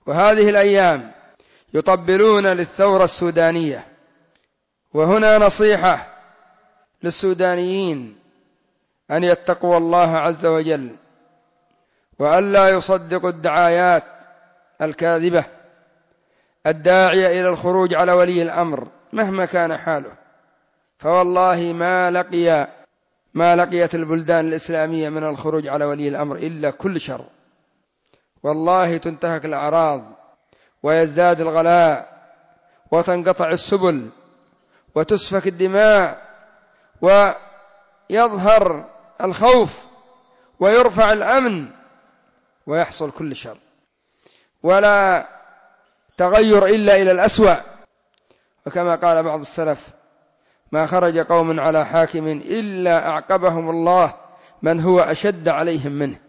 وهذه الأيام يطبلون للثورة السودانية. وهنا نصيحة للسودانيين أن يتقوا الله عز وجل، وألا يصدقوا الدعايات الكاذبة الداعية إلى الخروج على ولي الأمر مهما كان حاله. فوالله ما لقيت البلدان الإسلامية من الخروج على ولي الأمر إلا كل شر. والله تنتهك الأعراض ويزداد الغلاء وتنقطع السبل وتسفك الدماء ويظهر الخوف ويرفع الأمن ويحصل كل شر، ولا تغير إلا إلى الأسوأ. وكما قال بعض السلف: ما خرج قوم على حاكم إلا أعقبهم الله من هو أشد عليهم منه.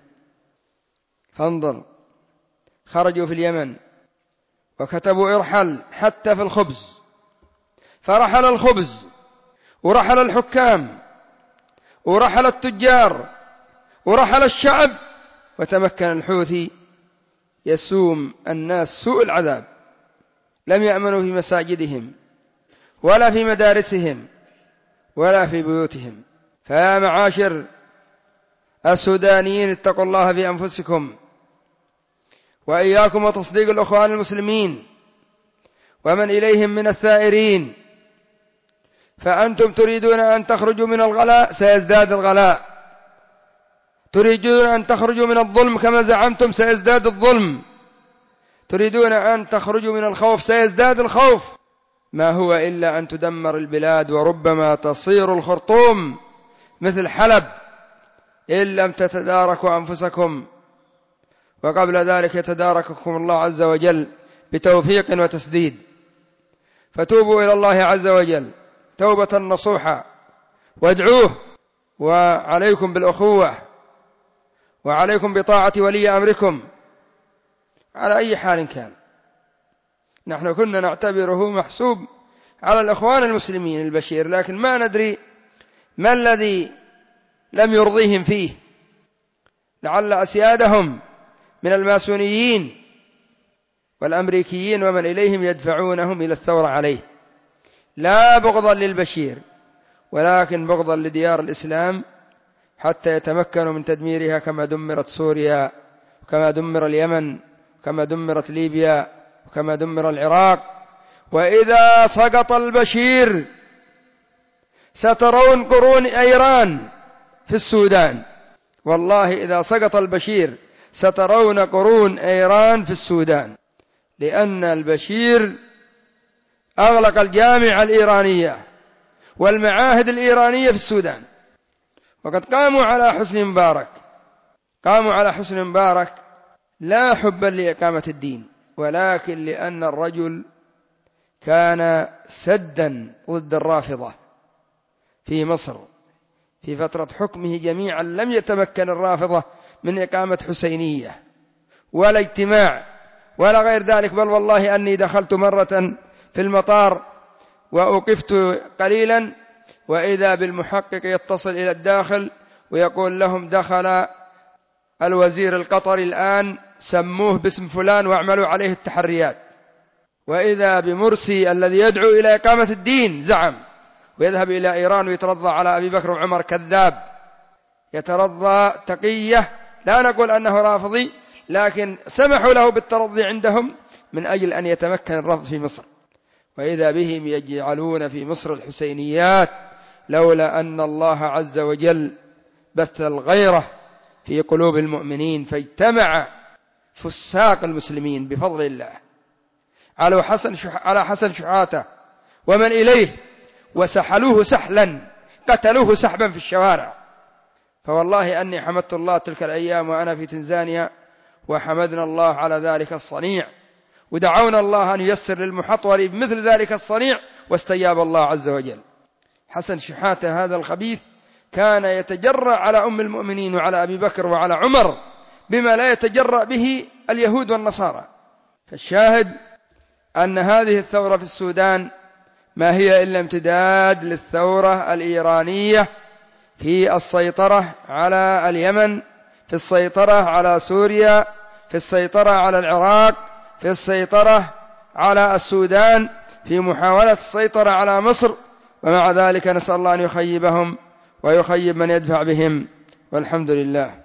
فانظر، خرجوا في اليمن وكتبوا ارحل حتى في الخبز، فرحل الخبز ورحل الحكام ورحل التجار ورحل الشعب، وتمكن الحوثي يسوم الناس سوء العذاب. لم يأمنوا في مساجدهم ولا في مدارسهم ولا في بيوتهم. فيا معاشر السودانيين، اتقوا الله في أنفسكم وإياكم وتصديق الأخوان المسلمين ومن إليهم من الثائرين. فأنتم تريدون أن تخرجوا من الغلاء، سيزداد الغلاء. تريدون أن تخرجوا من الظلم كما زعمتم، سيزداد الظلم. تريدون أن تخرجوا من الخوف، سيزداد الخوف. ما هو إلا أن تدمر البلاد، وربما تصير الخرطوم مثل حلب إن لم تتداركوا أنفسكم، وقبل ذلك يتدارككم الله عز وجل بتوفيق وتسديد. فتوبوا إلى الله عز وجل توبة نصوحة وادعوه، وعليكم بالأخوة وعليكم بطاعة ولي أمركم على أي حال كان. نحن كنا نعتبره محسوب على الأخوان المسلمين البشير، لكن ما ندري ما الذي لم يرضيهم فيه. لعل أسيادهم من الماسونيين والأمريكيين ومن إليهم يدفعونهم إلى الثورة عليه، لا بغضا للبشير ولكن بغضا لديار الإسلام حتى يتمكنوا من تدميرها، كما دمرت سوريا وكما دمر اليمن وكما دمرت ليبيا وكما دمر العراق. وإذا سقط البشير سترون قرون إيران في السودان. والله إذا سقط البشير سترون قرون إيران في السودان، لأن البشير أغلق الجامعة الإيرانية والمعاهد الإيرانية في السودان. وقد قاموا على حسن مبارك لا حبا لإقامة الدين، ولكن لأن الرجل كان سدا ضد الرافضة في مصر في فترة حكمه جميعا. لم يتمكن الرافضة من إقامة حسينية ولا اجتماع ولا غير ذلك. بل والله أني دخلت مرة في المطار وأوقفت قليلا، وإذا بالمحقق يتصل إلى الداخل ويقول لهم: دخل الوزير القطري الآن، سموه باسم فلان واعملوا عليه التحريات. وإذا بمرسي الذي يدعو إلى إقامة الدين زعم، ويذهب إلى إيران ويترضى على أبي بكر وعمر. كذاب، يترضى تقية. لا نقول أنه رافضي، لكن سمحوا له بالترضي عندهم من أجل أن يتمكن الرفض في مصر. وإذا بهم يجعلون في مصر الحسينيات، لولا أن الله عز وجل بث الغيرة في قلوب المؤمنين، فاجتمع فساق المسلمين بفضل الله على حسن شحاتة ومن إليه، وسحلوه سحلا، قتلوه سحبا في الشوارع. فوالله أني حمدت الله تلك الأيام وأنا في تنزانيا، وحمدنا الله على ذلك الصنيع، ودعونا الله أن ييسر للمحطور بمثل ذلك الصنيع، واستجاب الله عز وجل. حسن شحاتة هذا الخبيث كان يتجرأ على أم المؤمنين وعلى أبي بكر وعلى عمر بما لا يتجرأ به اليهود والنصارى. فالشاهد أن هذه الثورة في السودان ما هي إلا امتداد للثورة الإيرانية في السيطرة على اليمن، في السيطرة على سوريا، في السيطرة على العراق، في السيطرة على السودان، في محاولة السيطرة على مصر، ومع ذلك نسأل الله أن يخيبهم ويخيب من يدفع بهم، والحمد لله.